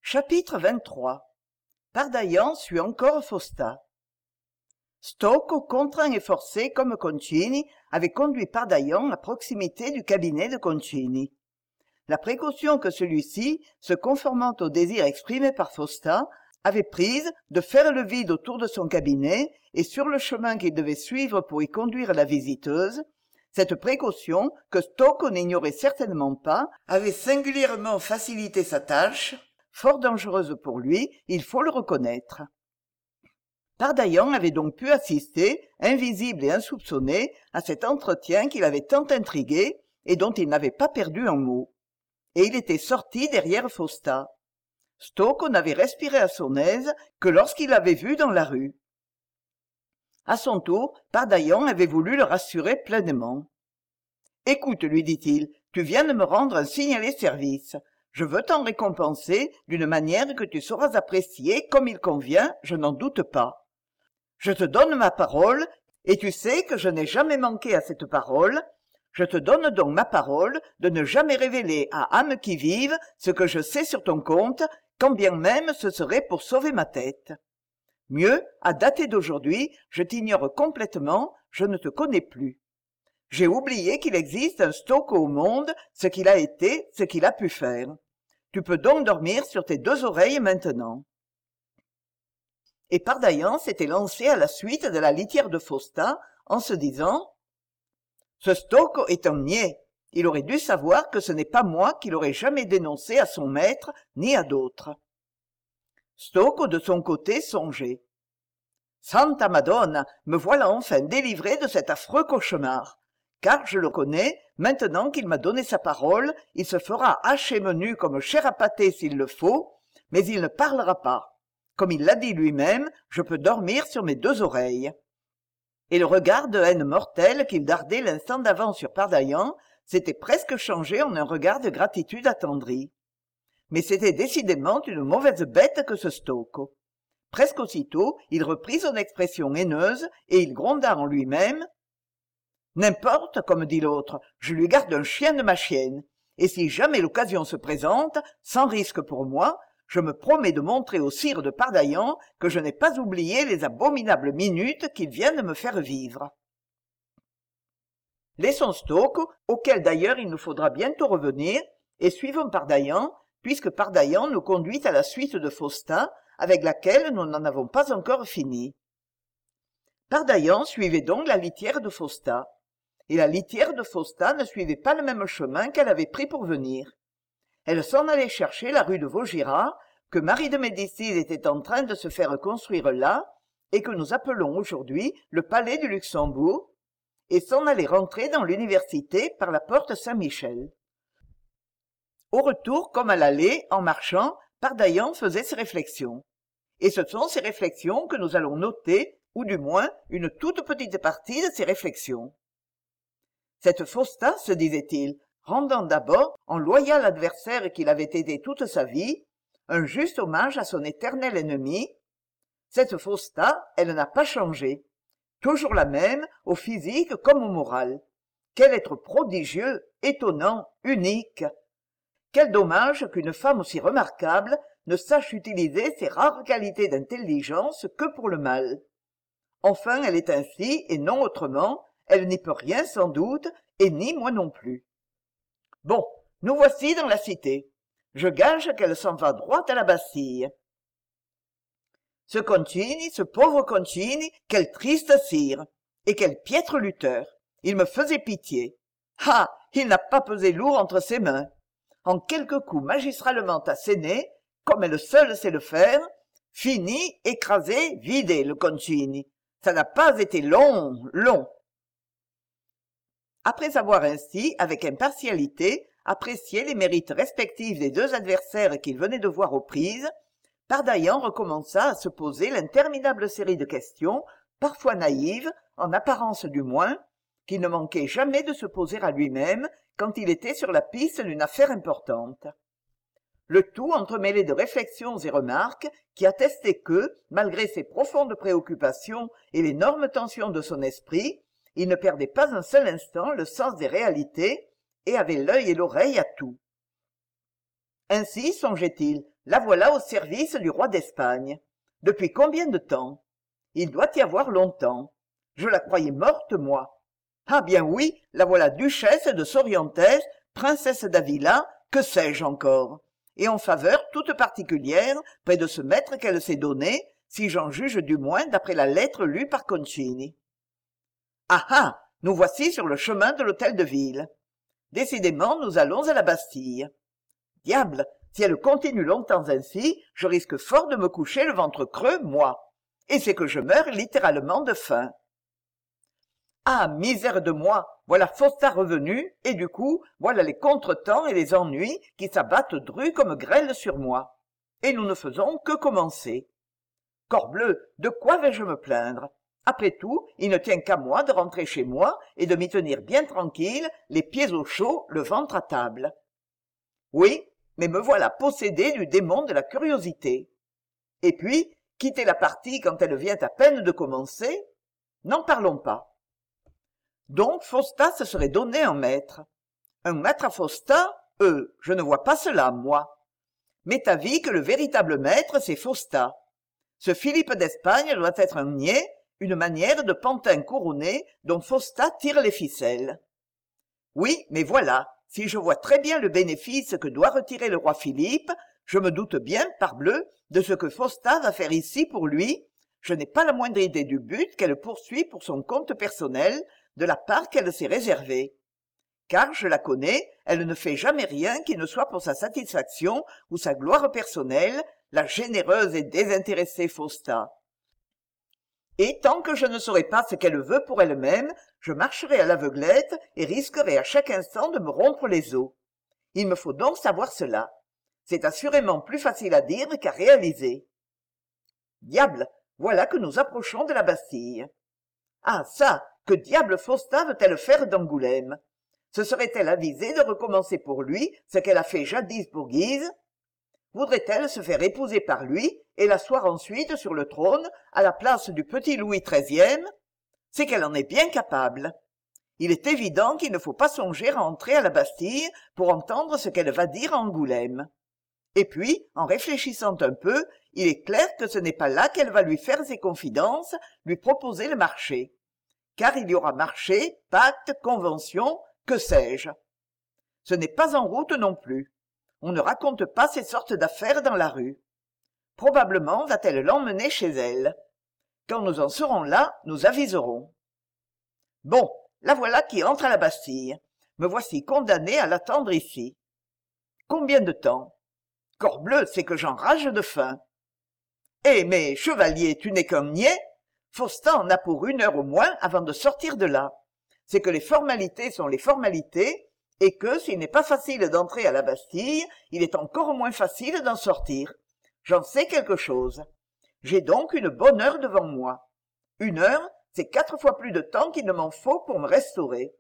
Chapitre 23. Pardaillan suit encore Fausta. Stocco, contraint et forcé comme Concini, avait conduit Pardaillan à proximité du cabinet de Concini. La précaution que celui-ci, se conformant au désir exprimé par Fausta, avait prise de faire le vide autour de son cabinet et sur le chemin qu'il devait suivre pour y conduire la visiteuse, cette précaution, que Stocco n'ignorait certainement pas, avait singulièrement facilité sa tâche, fort dangereuse pour lui, il faut le reconnaître. Pardaillan avait donc pu assister, invisible et insoupçonné, à cet entretien qui l'avait tant intrigué et dont il n'avait pas perdu un mot. Et il était sorti derrière Fausta. Stocco n'avait respiré à son aise que lorsqu'il l'avait vu dans la rue. À son tour, Pardaillan avait voulu le rassurer pleinement. « Écoute, lui dit-il, tu viens de me rendre un signalé service. Je veux t'en récompenser d'une manière que tu sauras apprécier comme il convient, je n'en doute pas. Je te donne ma parole, et tu sais que je n'ai jamais manqué à cette parole. Je te donne donc ma parole de ne jamais révéler à âme qui vive ce que je sais sur ton compte, quand bien même ce serait pour sauver ma tête. Mieux, à dater d'aujourd'hui, je t'ignore complètement, je ne te connais plus. J'ai oublié qu'il existe un Stocco au monde, ce qu'il a été, ce qu'il a pu faire. Tu peux donc dormir sur tes deux oreilles maintenant. » Et Pardaillan s'était lancé à la suite de la litière de Fausta, en se disant « Ce Stocco est un niais. Il aurait dû savoir que ce n'est pas moi qui l'aurais jamais dénoncé à son maître, ni à d'autres. » Stocco, de son côté, songeait. « Santa Madonna, me voilà enfin délivré de cet affreux cauchemar. Car, je le connais, maintenant qu'il m'a donné sa parole, il se fera hacher menu comme chair à pâté s'il le faut, mais il ne parlera pas. Comme il l'a dit lui-même, je peux dormir sur mes deux oreilles. » Et le regard de haine mortelle qu'il dardait l'instant d'avant sur Pardaillan s'était presque changé en un regard de gratitude attendrie. Mais c'était décidément une mauvaise bête que ce Stocco. Presque aussitôt, il reprit son expression haineuse et il gronda en lui-même. « N'importe, comme dit l'autre, je lui garde un chien de ma chienne, et si jamais l'occasion se présente, sans risque pour moi, je me promets de montrer au sire de Pardaillan que je n'ai pas oublié les abominables minutes qu'il vient de me faire vivre. » Laissons Stocco, auquel d'ailleurs il nous faudra bientôt revenir, et suivons Pardaillan, puisque Pardaillan nous conduit à la suite de Fausta, avec laquelle nous n'en avons pas encore fini. Pardaillan suivait donc la litière de Fausta. Et la litière de Fausta ne suivait pas le même chemin qu'elle avait pris pour venir. Elle s'en allait chercher la rue de Vaugirard, que Marie de Médicis était en train de se faire construire là, et que nous appelons aujourd'hui le palais du Luxembourg, et s'en allait rentrer dans l'université par la porte Saint-Michel. Au retour comme à l'aller, en marchant, Pardaillan faisait ses réflexions. Et ce sont ces réflexions que nous allons noter, ou du moins une toute petite partie de ces réflexions. Cette Fausta, se disait-il, rendant d'abord, en loyal adversaire qu'il avait été toute sa vie, un juste hommage à son éternel ennemi, cette Fausta, elle n'a pas changé. Toujours la même, au physique comme au moral. Quel être prodigieux, étonnant, unique! Quel dommage qu'une femme aussi remarquable ne sache utiliser ses rares qualités d'intelligence que pour le mal. Enfin, elle est ainsi, et non autrement, elle n'y peut rien sans doute, et ni moi non plus. Bon, nous voici dans la cité. Je gage qu'elle s'en va droit à la Bastille. Ce Concini, ce pauvre Concini, quel triste sire, et quel piètre lutteur. Il me faisait pitié. Ah, il n'a pas pesé lourd entre ses mains. En quelques coups magistralement assénés, comme elle seule sait le faire, fini, écrasé, vidé, le Concini. Ça n'a pas été long, long. Après avoir ainsi, avec impartialité, apprécié les mérites respectifs des deux adversaires qu'il venait de voir aux prises, Pardaillan recommença à se poser l'interminable série de questions, parfois naïves, en apparence du moins, qu'il ne manquait jamais de se poser à lui-même quand il était sur la piste d'une affaire importante. Le tout entremêlé de réflexions et remarques qui attestaient que, malgré ses profondes préoccupations et l'énorme tension de son esprit, il ne perdait pas un seul instant le sens des réalités et avait l'œil et l'oreille à tout. Ainsi, songeait-il, La voilà au service du roi d'Espagne. Depuis combien de temps? Il doit y avoir longtemps. Je la croyais morte, moi. Ah bien oui, la voilà duchesse de Sorientes, princesse d'Avila, que sais-je encore, et en faveur toute particulière près de ce maître qu'elle s'est donné, si j'en juge du moins d'après la lettre lue par Concini. Ah ah, nous voici sur le chemin de l'hôtel de ville. Décidément, nous allons à la Bastille. Diable, si elle continue longtemps ainsi, je risque fort de me coucher le ventre creux, moi. Et c'est que je meurs littéralement de faim. Ah, misère de moi, voilà Faustin revenu, et du coup, voilà les contretemps et les ennuis qui s'abattent drus comme grêle sur moi. Et nous ne faisons que commencer. Corbleu, de quoi vais-je me plaindre? Après tout, il ne tient qu'à moi de rentrer chez moi et de m'y tenir bien tranquille, les pieds au chaud, le ventre à table. Oui, mais me voilà possédé du démon de la curiosité. Et puis, quitter la partie quand elle vient à peine de commencer? N'en parlons pas. Donc Faustin se serait donné un maître. Un maître à Faustin? Je ne vois pas cela, moi. M'est avis que le véritable maître, c'est Faustin. Ce Philippe d'Espagne doit être un niais, une manière de pantin couronné dont Faustin tire les ficelles. Oui, mais voilà, si je vois très bien le bénéfice que doit retirer le roi Philippe, je me doute bien, parbleu, de ce que Faustin va faire ici pour lui. Je n'ai pas la moindre idée du but qu'elle poursuit pour son compte personnel, de la part qu'elle s'est réservée. Car, je la connais, elle ne fait jamais rien qui ne soit pour sa satisfaction ou sa gloire personnelle, la généreuse et désintéressée Faustin. Et tant que je ne saurai pas ce qu'elle veut pour elle-même, je marcherai à l'aveuglette et risquerai à chaque instant de me rompre les os. Il me faut donc savoir cela. C'est assurément plus facile à dire qu'à réaliser. Diable, voilà que nous approchons de la Bastille. Ah ça, que diable Faustin veut-elle faire d'Angoulême? Se serait-elle avisée de recommencer pour lui ce qu'elle a fait jadis pour Guise? Voudrait-elle se faire épouser par lui et l'asseoir ensuite sur le trône à la place du petit Louis XIII? C'est qu'elle en est bien capable. Il est évident qu'il ne faut pas songer à entrer à la Bastille pour entendre ce qu'elle va dire à Angoulême. Et puis, en réfléchissant un peu, il est clair que ce n'est pas là qu'elle va lui faire ses confidences, lui proposer le marché. Car il y aura marché, pacte, convention, que sais-je. Ce n'est pas en route non plus. On ne raconte pas ces sortes d'affaires dans la rue. Probablement va-t-elle l'emmener chez elle. Quand nous en serons là, nous aviserons. Bon, la voilà qui entre à la Bastille. Me voici condamné à l'attendre ici. Combien de temps? Corbleu, c'est que j'enrage de faim. Eh, mais, chevalier, tu n'es qu'un niais? Faustin en a pour 1 heure au moins avant de sortir de là. C'est que les formalités sont les formalités, et que, s'il n'est pas facile d'entrer à la Bastille, il est encore moins facile d'en sortir. J'en sais quelque chose. J'ai donc une bonne heure devant moi. 1 heure, c'est 4 fois plus de temps qu'il ne m'en faut pour me restaurer.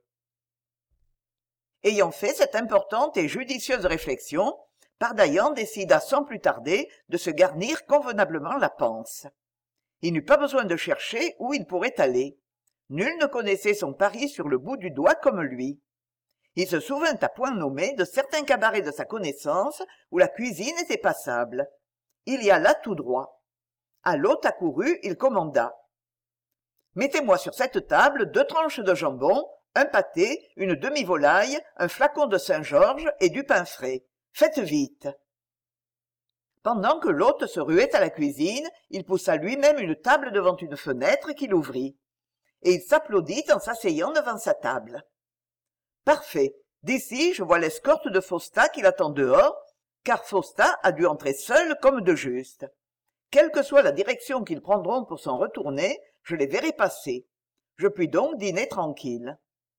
Ayant fait cette importante et judicieuse réflexion, Pardaillan décida sans plus tarder de se garnir convenablement la panse. Il n'eut pas besoin de chercher où il pourrait aller. Nul ne connaissait son Paris sur le bout du doigt comme lui. Il se souvint à point nommé de certains cabarets de sa connaissance où la cuisine était passable. Il y alla tout droit. À l'hôte accouru, il commanda. « Mettez-moi sur cette table 2 tranches de jambon, un pâté, une demi-volaille, un flacon de Saint-Georges et du pain frais. Faites vite !» Pendant que l'hôte se ruait à la cuisine, il poussa lui-même une table devant une fenêtre qu'il ouvrit. Et il s'applaudit en s'asseyant devant sa table. « Parfait. D'ici, je vois l'escorte de Faustin qui l'attend dehors, car Faustin a dû entrer seul comme de juste. Quelle que soit la direction qu'ils prendront pour s'en retourner, je les verrai passer. Je puis donc dîner tranquille. »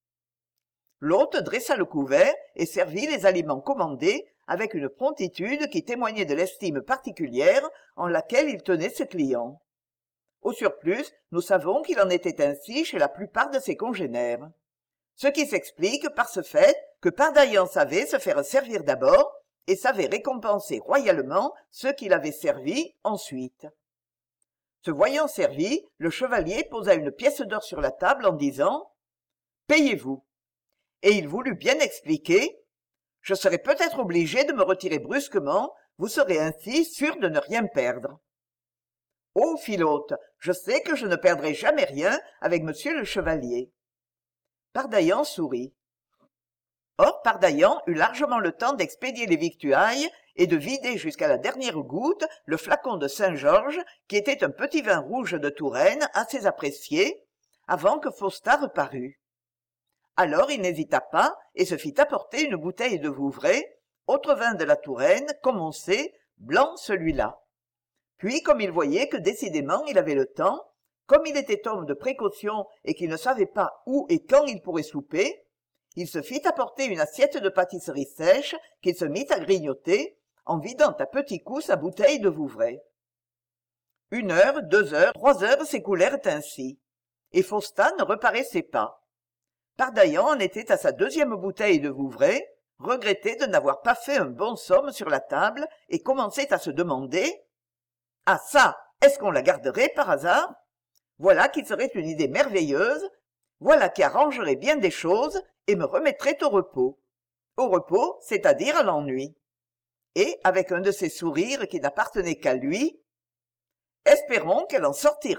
L'hôte dressa le couvert et servit les aliments commandés avec une promptitude qui témoignait de l'estime particulière en laquelle il tenait ce client. Au surplus, nous savons qu'il en était ainsi chez la plupart de ses congénères. Ce qui s'explique par ce fait que Pardaillan savait se faire servir d'abord et savait récompenser royalement ceux qui l'avaient servi ensuite. Se voyant servi, le chevalier posa une pièce d'or sur la table en disant « Payez-vous ». Et il voulut bien expliquer « Je serai peut-être obligé de me retirer brusquement, Vous serez ainsi sûr de ne rien perdre. Oh, Philote, je sais que je ne perdrai jamais rien avec monsieur le chevalier. Pardaillan sourit. Or Pardaillan eut largement le temps d'expédier les victuailles et de vider jusqu'à la dernière goutte le flacon de Saint-Georges, qui était un petit vin rouge de Touraine assez apprécié, avant que Faustas reparût. Alors il n'hésita pas et se fit apporter une bouteille de Vouvray, autre vin de la Touraine, comme on sait, blanc celui-là. Puis, comme il voyait que décidément il avait le temps, comme il était homme de précaution et qu'il ne savait pas où et quand il pourrait souper, il se fit apporter une assiette de pâtisserie sèche qu'il se mit à grignoter, en vidant à petits coups sa bouteille de Vouvray. 1 heure, 2 heures, 3 heures s'écoulèrent ainsi, et Faustas ne reparaissait pas. Pardaillan en était à sa 2e bouteille de Vouvray, regrettait de n'avoir pas fait un bon somme sur la table et commençait à se demander « Ah ça, est-ce qu'on la garderait par hasard ? Voilà qui serait une idée merveilleuse, voilà qui arrangerait bien des choses et me remettrait au repos. Au repos, c'est-à-dire à l'ennui. » Et, avec un de ces sourires qui n'appartenaient qu'à lui, « Espérons qu'elle en sortira. »